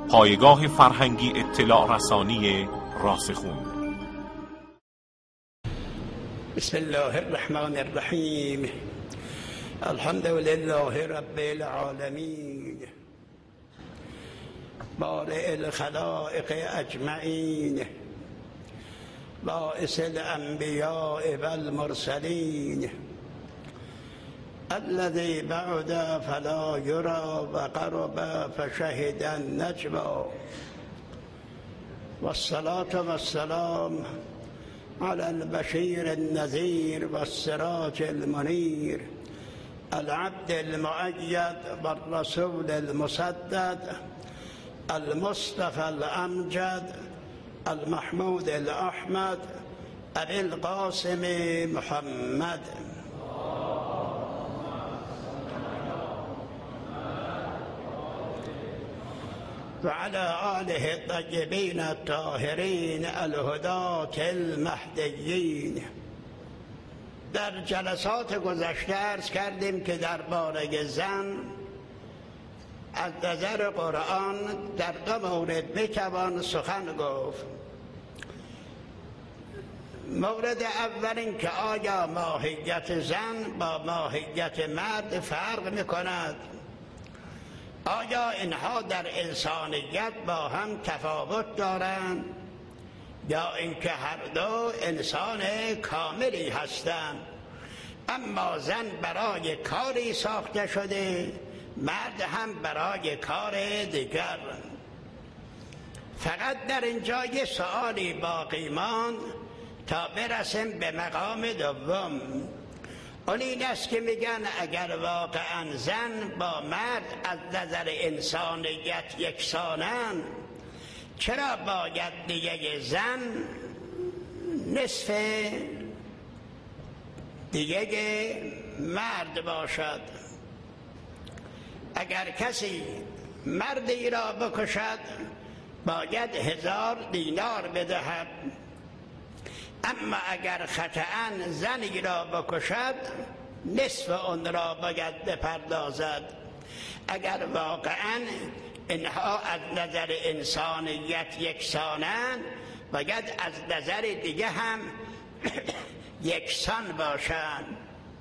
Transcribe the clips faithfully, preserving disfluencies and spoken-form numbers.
پایگاه فرهنگی اطلاع رسانی راسخون. بسم الله الرحمن الرحیم. الحمد لله رب العالمین، بارئ الخلائق اجمعین، باعث الانبیاء والمرسلین، الذي بعد فلا يرى وقرب فشهد النجوى، والصلاة والسلام على البشير النذير والسراج المنير، العبد المؤيد والرسول المسدد، المصطفى الأمجد، المحمود الأحمد، أبي القاسم محمد. وعلى آله الطيبين الطاهرين الهداة المهديين. در جلسات گذشته عرض کردیم که درباره زن از نظر قرآن در دو مورد میتوان سخن گفت. مورد اول این که آیا ماهیت زن با ماهیت مرد فرق میکند؟ آیا اینها در انسانیت با هم تفاوت دارند یا اینکه هر دو انسان کاملی هستند، اما زن برای کاری ساخته شده، مرد هم برای کار دیگر؟ فقط در اینجا یه سؤالی باقی ماند تا برسیم به مقام دوم. اون این است که میگن اگر واقعا زن با مرد از نظر انسانیت یکسانند، چرا باید دیگه زن نصف دیگه مرد باشد؟ اگر کسی مردی را بکشد باید هزار دینار بدهد، اما اگر خطأً زنی را بکشد نصف آن را باید بپردازد. اگر واقعاً اینها از نظر انسانیت یکسانند، باید از نظر دیگه هم یکسان باشند.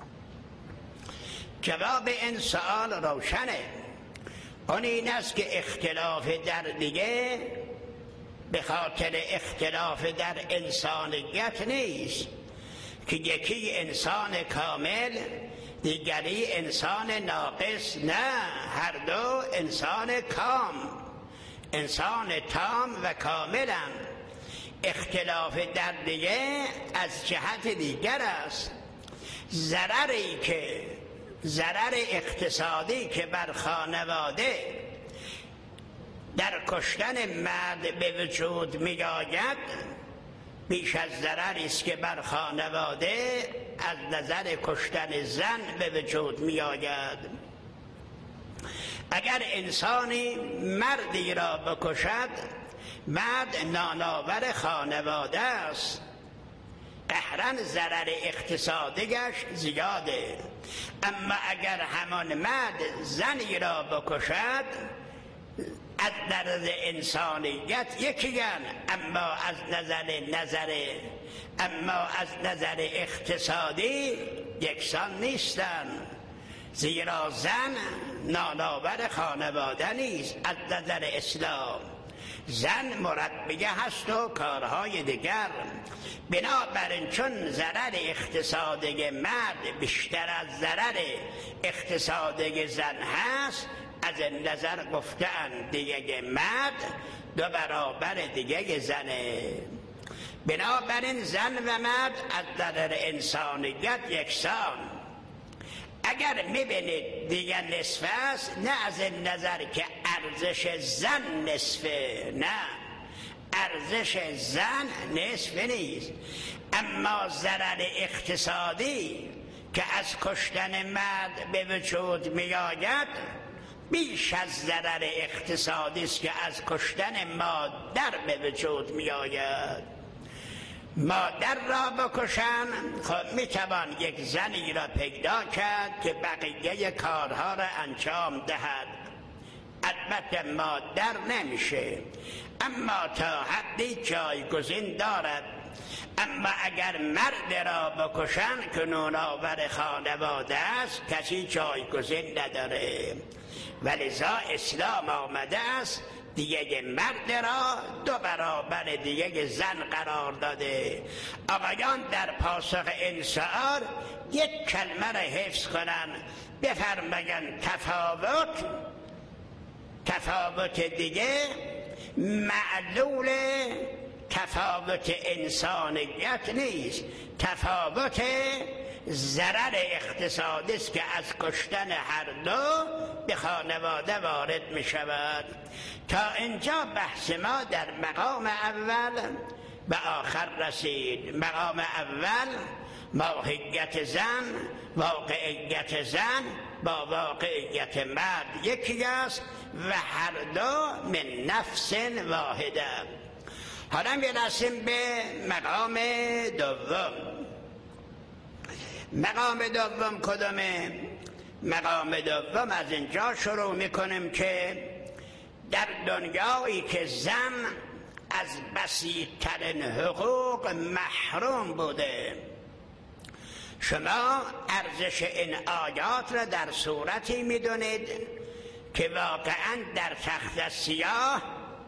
جواب این سوال روشنه. اون این است که اختلاف در دیگه به خاطر اختلاف در انسانیت نیست که یکی انسان کامل دیگری انسان ناقص، نه، هر دو انسان کام، انسان تام و کاملن. اختلاف در دیگه از جهت دیگر است. ضرری که ضرر اقتصادی که بر خانواده در کشتن مرد به وجود می آید بیش از ضرری است که بر خانواده از نظر کشتن زن به وجود می آید. اگر انسانی مردی را بکشد، مرد نانآور خانواده است، قهرن ضرر اقتصادیش زیاده. اما اگر همان مرد زنی را بکشد، از نظر انسانیت یکیان، اما از نظر نظر اما از نظر اقتصادی یکسان نیستند، زیرا زن نانآور خانواده نیست. از نظر اسلام زن مربیه هست و کارهای دیگر. بنابراین چون ضرر اقتصادی مرد بیشتر از ضرر اقتصادی زن هست، از این نظر گفتن دیگه مرد دو برابر دیگه زنه. بنابراین زن و مرد از نظر انسانیت یکسان. اگر میبینید دیگه نصف است، نه از این نظر که ارزش زن نصفه، نه، ارزش زن نصف نیست، اما ضرر اقتصادی که از کشتن مرد به وجود می آید بیش از ضرر اقتصادی است که از کشتن مادر به وجود می آید. مادر را بکشن، خب می توان یک زنی را پیدا کرد که بقیه کارها را انجام دهد، البته مادر نمیشه، اما تا حدی جایگزین دارد. اما اگر مرد را بکشن که نونآور خانواده است، کسی جایگزین نداره. ولذا اسلام آمده است دیگه مرد را دو برابر دیگه زن قرار داده. آقایان در پاسخ این سؤال یک کلمه را حفظ کنن، بفرمایند تفاوت تفاوت دیگه معلول تفاوت انسانیت نیست، تفاوت ضرر اقتصادی است که از کشتن هر دو به خانواده وارد می شود. تا اینجا بحث ما در مقام اول به آخر رسید. مقام اول ماهیت زن، واقعیت زن با واقعیت مرد یکی است و هر دو من نفس واحده. حالا میرسیم به مقام دوم. مقام دوم کدومه؟ مقام دوم از اینجا شروع میکنیم که در دنیایی که زن از بسیط‌ترین حقوق محروم بوده، شما ارزش این آیات را در صورتی میدونید که واقعا در تخت سیاه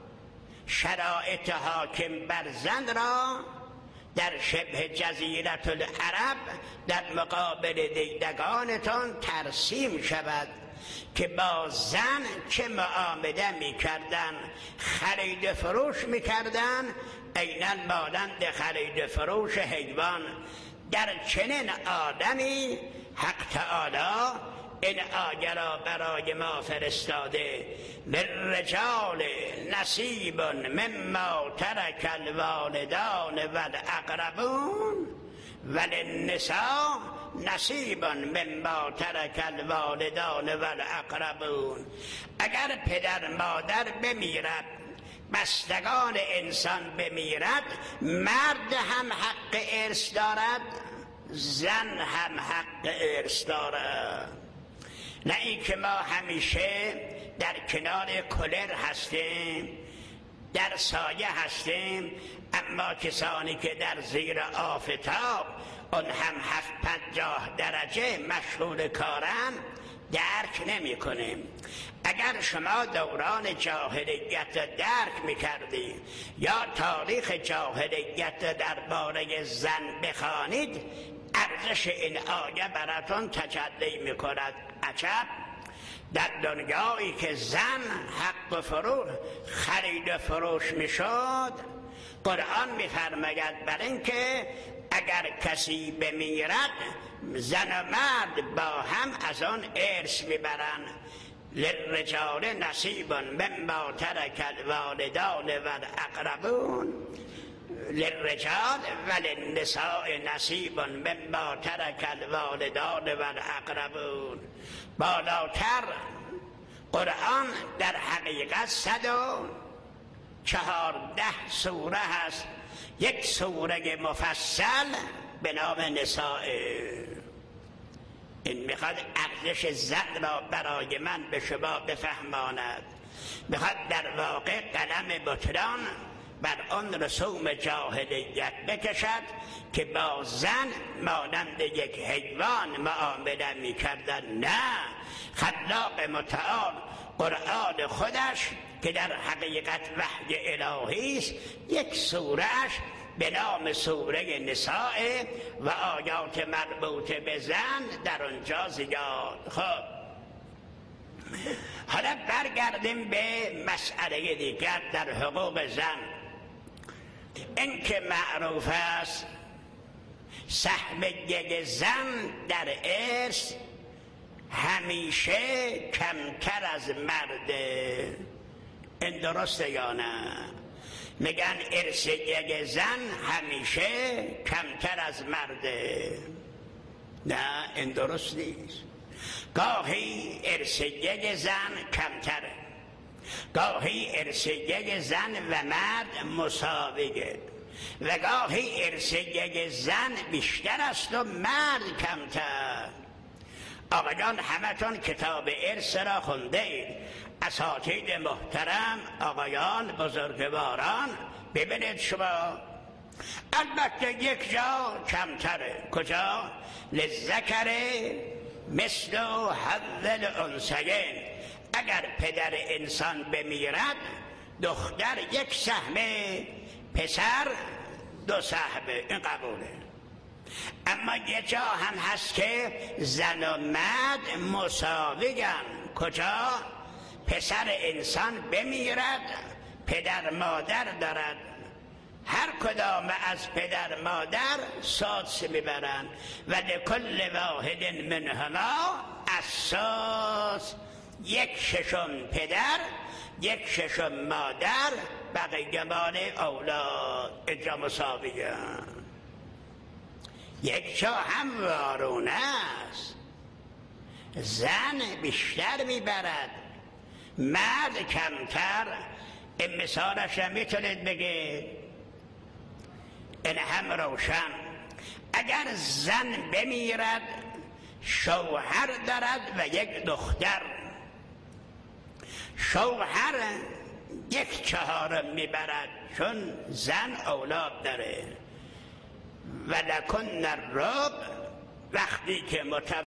شرایط حاکم بر زن را در شبه جزیره العرب در مقابل دیدگانتان ترسیم شود که با زن چه معامله میکردن. خرید فروش میکردن عیناً مانند خرید فروش حیوان. در چنین آدمی حق تعالی این آیه را برای ما فرستاده: للرجال نصیب مما ترک الوالدان والاقربون وللنساء نصیب مما ترک الوالدان والاقربون. اگر پدر مادر بمیرد، بستگان انسان بمیرد، مرد هم حق ارث دارد، زن هم حق ارث دارد. نه این که ما همیشه در کنار کولر هستیم، در سایه هستیم، اما کسانی که در زیر آفتاب اون هم هفت پنجاه درجه مشغول کارن درک نمی کنیم. اگر شما دوران جاهلیت درک میکردی یا تاریخ جاهلیت درباره زن بخوانید، ارزش این آیه براتون تجلی میکند. عجب، در دنیایی که زن حق فروش خرید فروش میشد، قرآن میفرماید بر این که اگر کسی بمیرد، زن و مرد با هم از آن ارث میبرن. للرجال نصیب مما ترک الوالدان والاقربون للرجال وللنساء نصیب مما ترک الوالدان والاقربون. بالاتر قرآن در حقیقت صد و چهارده سوره هست. یک سوره مفصل به نام نساء. این میخواد ارزش زن را برای من به شما بفهماند. میخواد در واقع قلم بطلان بر آن رسوم جاهلیت بکشد که با زن مانند یک حیوان معامله میکردن. نه، خلاق متعال قرآن خودش که در حقیقت وحی الهی است، یک سورهش به نام سوره نساء و آیات مربوط به زن در آنجا زیاد. خب حالا برگردیم به مسئله دیگر در حقوق زن. این که معروف است سهم یک زن در ارث همیشه کمتر از مرده. این درسته یا نه؟ میگن ارث یک زن همیشه کمتر از مرده. نه، این درست نیست. گاهی ارث یک زن کمتره، گاهی ارث یک زن و مرد مساویه و گاهی ارث یک زن بیشتر است و مرد کمتر. آقایان همتون کتاب ارث را خونده اید. اساتید محترم، آقایان بزرگواران، ببینید شما البته یک جا کمتره. کجا؟ للذکر مثل حظ الانثیین. اگر پدر انسان بمیرد دختر یک سهم، پسر دو سهم. این قبوله. اما یه جا هم هست که زن و مرد مساویان. کجا؟ پسر انسان بمیرد پدر مادر دارد، هر کدام از پدر مادر سادس میبرند و لکل واحد منهما السدس. یک ششم پدر، یک ششم مادر، بقیه مال اولاد. اینجا مساویه. یک جا هم وارونه است، زن بیشتر میبرد مرد کمتر. این مثالش هم میتونید بگید. این هم روشن. اگر زن بمیرد شوهر دارد و یک دختر، شوهر یک چهارم میبرد چون زن اولاد داره. و لکن الربع، وقتی که متو